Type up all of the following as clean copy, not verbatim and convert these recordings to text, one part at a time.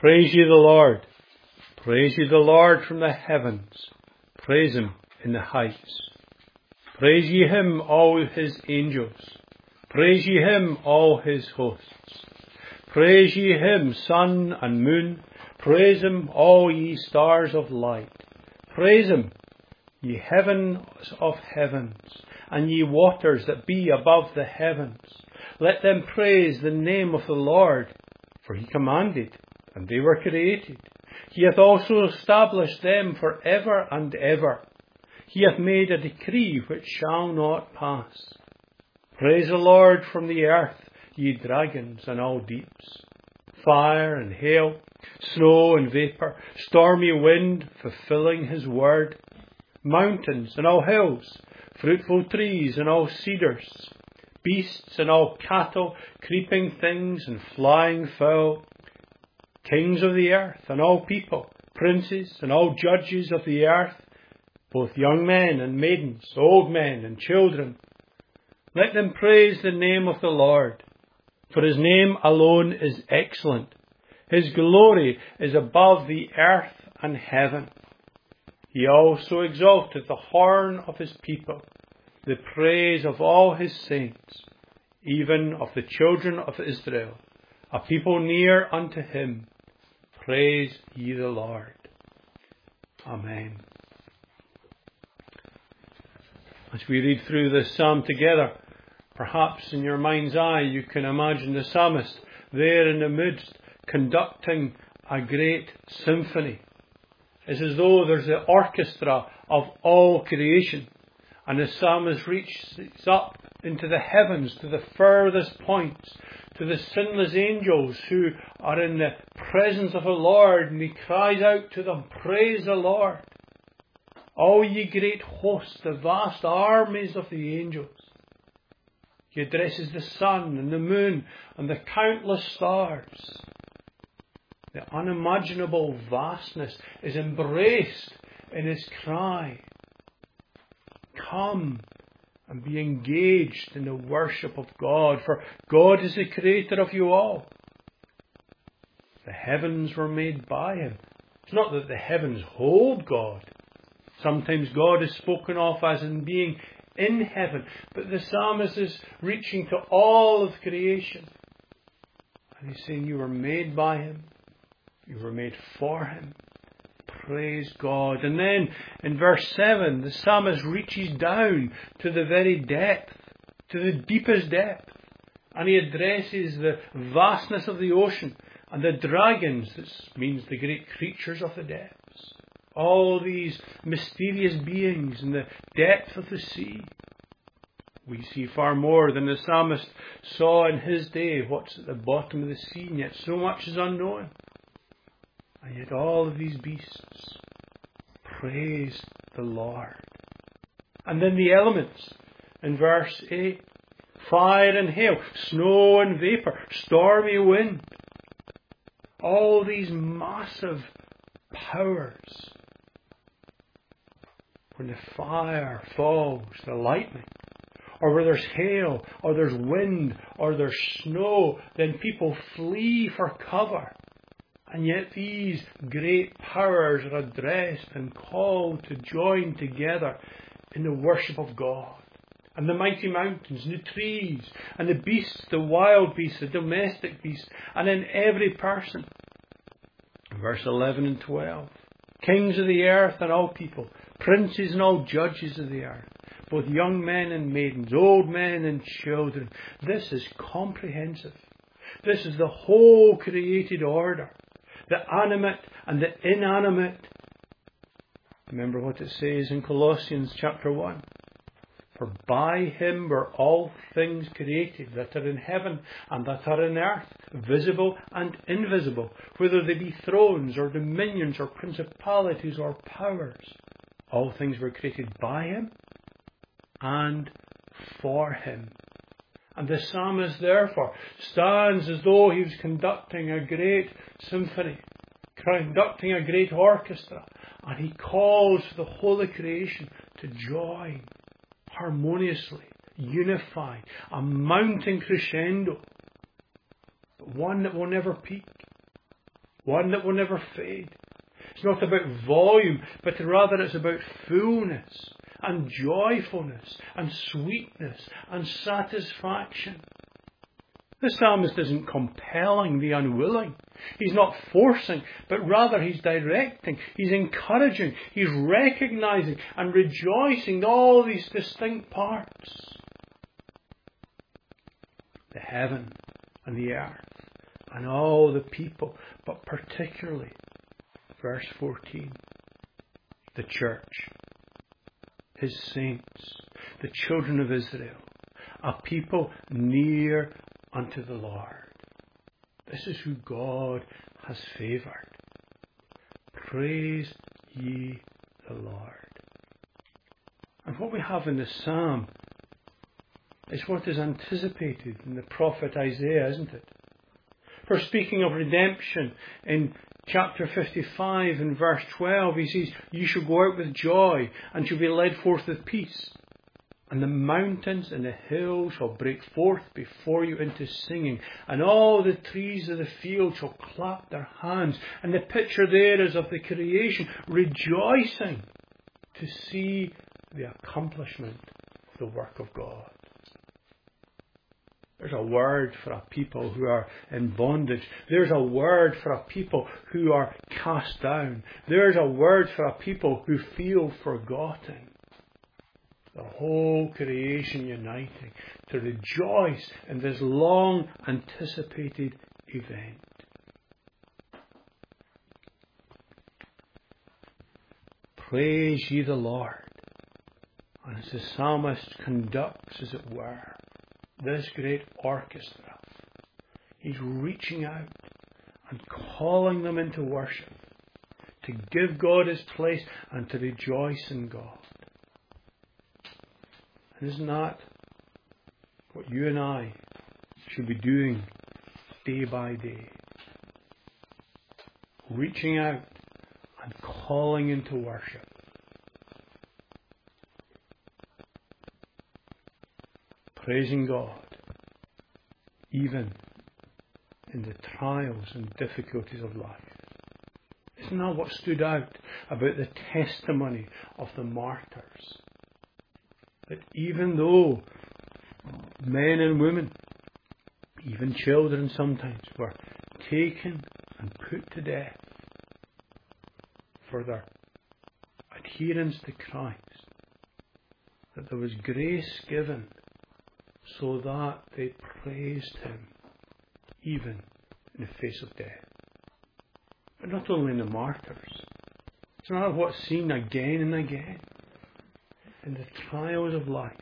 Praise ye the Lord. Praise ye the Lord from the heavens. Praise him in the heights. Praise ye him, all his angels. Praise ye him, all his hosts. Praise ye him, sun and moon. Praise him, all ye stars of light. Praise him, ye heavens of heavens, and ye waters that be above the heavens. Let them praise the name of the Lord, for he commanded, and they were created. He hath also established them for ever and ever. He hath made a decree which shall not pass. Praise the Lord from the earth, ye dragons and all deeps. Fire and hail, snow and vapour, stormy wind fulfilling his word. Mountains and all hills, fruitful trees and all cedars. Beasts and all cattle, creeping things and flying fowl. Kings of the earth and all people, princes and all judges of the earth, both young men and maidens, old men and children. Let them praise the name of the Lord, for his name alone is excellent. His glory is above the earth and heaven. He also exalted the horn of his people, the praise of all his saints, even of the children of Israel, a people near unto him. Praise ye the Lord. Amen. As we read through this psalm together, perhaps in your mind's eye you can imagine the psalmist there in the midst conducting a great symphony. It's as though there's the orchestra of all creation, and the psalmist reaches up into the heavens to the furthest points, to the sinless angels who are in the presence of the Lord, and he cries out to them, praise the Lord. All ye great hosts, the vast armies of the angels. He addresses the sun and the moon and the countless stars. The unimaginable vastness is embraced in his cry. Come and be engaged in the worship of God, for God is the creator of you all. The heavens were made by him. It's not that the heavens hold God. Sometimes God is spoken of as in being in heaven, but the psalmist is reaching to all of creation. And he's saying you were made by him. You were made for him. Praise God. And then in verse 7, the psalmist reaches down to the very depth, to the deepest depth. And he addresses the vastness of the ocean and the dragons, this means the great creatures of the depths. All these mysterious beings in the depth of the sea. We see far more than the psalmist saw in his day what's at the bottom of the sea, and yet so much is unknown. And yet all of these beasts praise the Lord. And then the elements in verse 8. Fire and hail, snow and vapour, stormy wind. All these massive powers. When the fire falls, the lightning, or where there's hail, or there's wind, or there's snow, then people flee for cover. And yet these great powers are addressed and called to join together in the worship of God. And the mighty mountains, and the trees, and the beasts, the wild beasts, the domestic beasts, and in every person. Verse 11 and 12. Kings of the earth and all people, princes and all judges of the earth, both young men and maidens, old men and children. This is comprehensive. This is the whole created order. The animate and the inanimate. Remember what it says in Colossians chapter 1. For by him were all things created that are in heaven and that are in earth, visible and invisible, whether they be thrones or dominions or principalities or powers. All things were created by him and for him. And the psalmist therefore stands as though he was conducting a great symphony, conducting a great orchestra, and he calls the whole of creation to join harmoniously, unified, a mounting crescendo, but one that will never peak. one that will never fade. It's not about volume, but rather it's about fullness and joyfulness and sweetness and satisfaction. The psalmist isn't compelling the unwilling. He's not forcing, but rather he's directing, he's encouraging, he's recognizing and rejoicing all these distinct parts. The heaven and the earth and all the people, but particularly, verse 14, the church, his saints, the children of Israel, a people near unto the Lord. This is who God has favoured. Praise ye the Lord. And what we have in the psalm is what is anticipated in the prophet Isaiah, isn't it? For speaking of redemption, in chapter 55 and verse 12, he says, "You shall go out with joy, and shall be led forth with peace. And the mountains and the hills shall break forth before you into singing, and all the trees of the field shall clap their hands." And the picture there is of the creation rejoicing to see the accomplishment of the work of God. There's a word for a people who are in bondage. There's a word for a people who are cast down. There's a word for a people who feel forgotten. The whole creation uniting to rejoice in this long anticipated event. Praise ye the Lord. And as the psalmist conducts, as it were, this great orchestra, he's reaching out and calling them into worship, to give God his place and to rejoice in God. And isn't that what you and I should be doing day by day? Reaching out and calling into worship. Praising God, even in the trials and difficulties of life. Isn't that what stood out about the testimony of the martyrs? That even though men and women, even children sometimes, were taken and put to death for their adherence to Christ, that there was grace given so that they praised him even in the face of death. But not only in the martyrs. It's not what's seen again and again in the trials of life.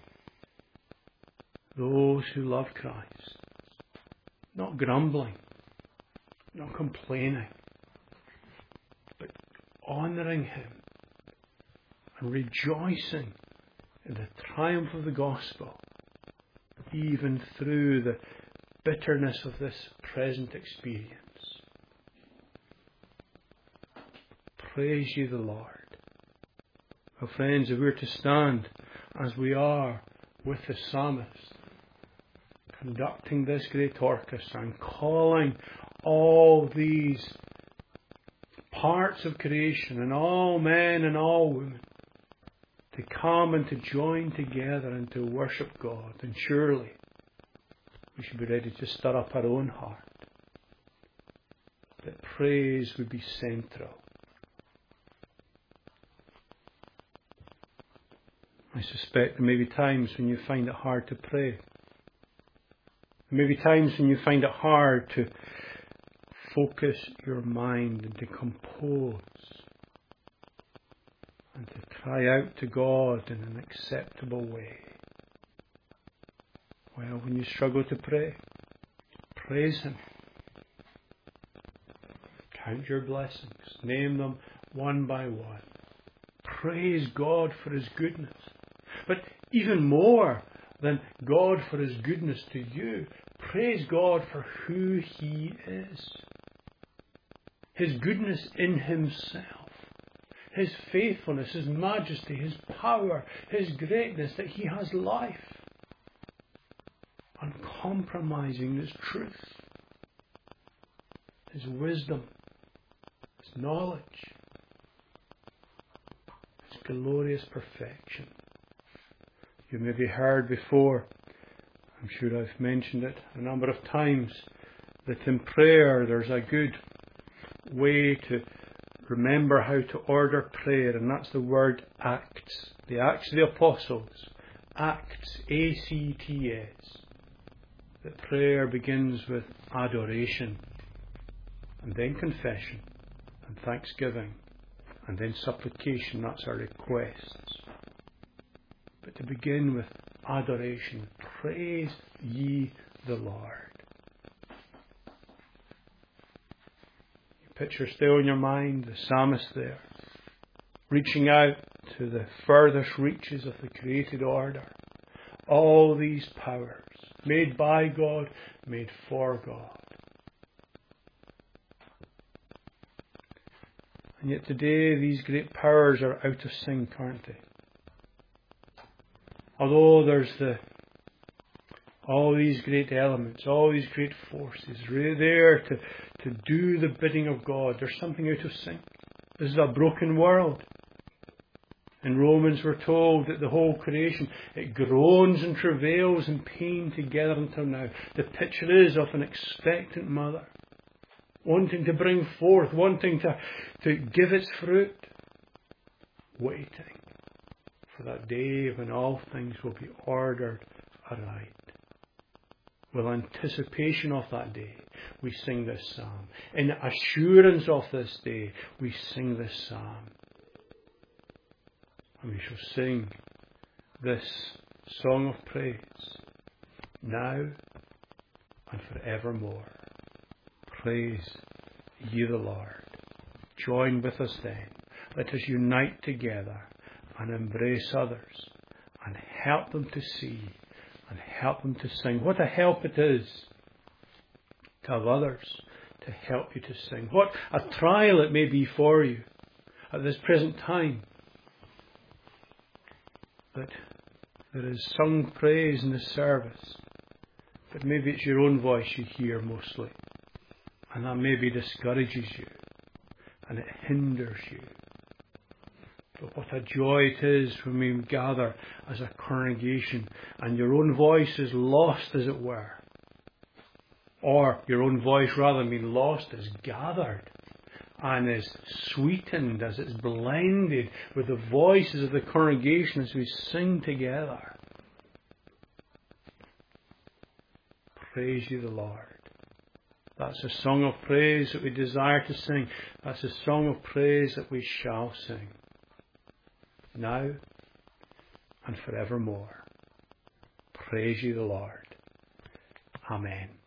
Those who love Christ, not grumbling, not complaining, but honouring him and rejoicing in the triumph of the gospel, even through the bitterness of this present experience. Praise ye the Lord. Well, friends, if we're to stand as we are with the psalmist, conducting this great orchestra and calling all these parts of creation and all men and all women to come and to join together and to worship God, then surely we should be ready to stir up our own heart, that praise would be central. I suspect there may be times when you find it hard to pray. There may be times when you find it hard to focus your mind and to compose and to cry out to God in an acceptable way. Well, when you struggle to pray, praise him. Count your blessings. Name them one by one. Praise God for his goodness. But even more than God for his goodness to you, praise God for who he is. His goodness in himself. His faithfulness, his majesty, his power, his greatness, that he has life. Uncompromising is truth. His wisdom, His knowledge, His glorious perfection. You may be heard before, I'm sure I've mentioned it a number of times, that in prayer there's a good way to remember how to order prayer, and that's the word Acts. The Acts of the Apostles. Acts, A-C-T-S. That prayer begins with adoration, and then confession, and thanksgiving, and then supplication. That's our requests. But to begin with adoration. Praise ye the Lord. You picture still in your mind the psalmist there, reaching out to the furthest reaches of the created order. All these powers, made by God, made for God. And yet today these great powers are out of sync, aren't they? Although there's all these great elements, all these great forces really there to do the bidding of God, there's something out of sync. This is a broken world. In Romans we're told that the whole creation, it groans and travails in pain together until now. The picture is of an expectant mother, wanting to bring forth, wanting to give its fruit, waiting for that day when all things will be ordered aright. With anticipation of that day, we sing this psalm. In assurance of this day, we sing this psalm. And we shall sing this song of praise now and forevermore. Praise ye the Lord. Join with us then. Let us unite together and embrace others and help them to see and help them to sing. What a help it is to have others to help you to sing. What a trial it may be for you at this present time, that there is sung praise in the service, but maybe it's your own voice you hear mostly, and that maybe discourages you and it hinders you. But what a joy it is when we gather as a congregation and your own voice is lost, as it were, or your own voice rather than being lost is gathered and is sweetened as it's blended with the voices of the congregation as we sing together. Praise ye the Lord. That's a song of praise that we desire to sing. That's a song of praise that we shall sing. Now and forevermore. Praise ye the Lord. Amen.